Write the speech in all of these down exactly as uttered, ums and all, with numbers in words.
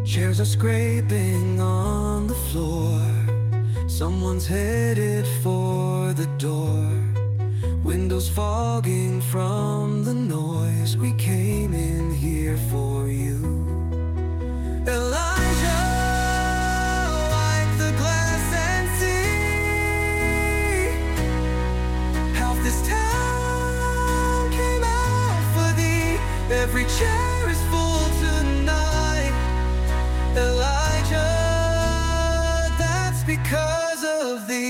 Chairs are scraping on the floor. Someone's headed for the door. Windows fogging from the noise. We came in here for you. Elijah, wipe the glass and see. Half this town came out for thee. Every chair is full tonight. Elijah, that's because of thee.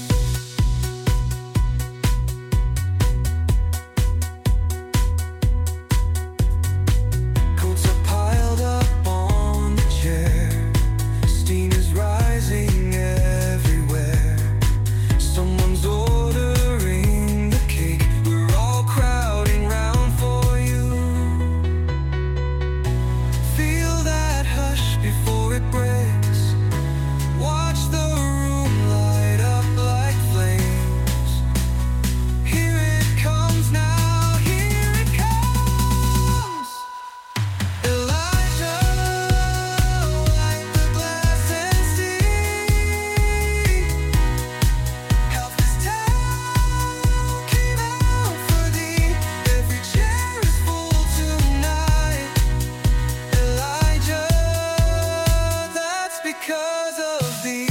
Coats are piled up on the chair. Steam is rising everywhere. Someone's ordering the cake. We're all crowding round for you. Feel that hush before it breaks. Watch the room light up like flames. Here it comes now, here it comes. Elijah, wipe the glass and see. Half this town came out for thee. Every chair is full tonight. Elijah, that's because of thee.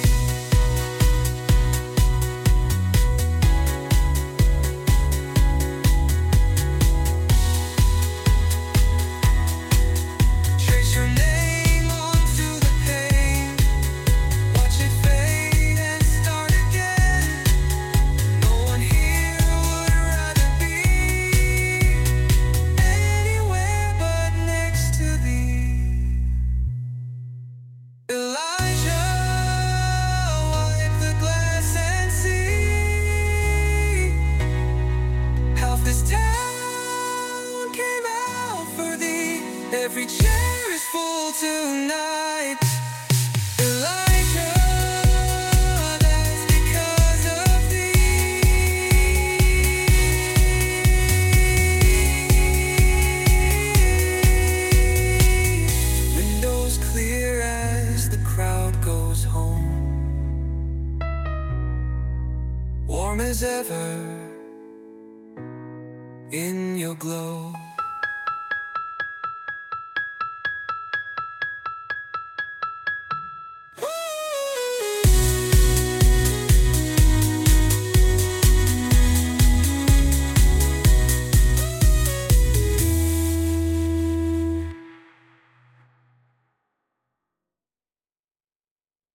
Trace your name onto the pane. Watch it fade and start again. No one here would rather be anywhere but next to thee. Elijah, wipe the glass and see. Half this town came out for thee. Every chair is full tonight. Elijah, that's because of thee. Windows clear as the crowd goes home. Warm as ever in your glow.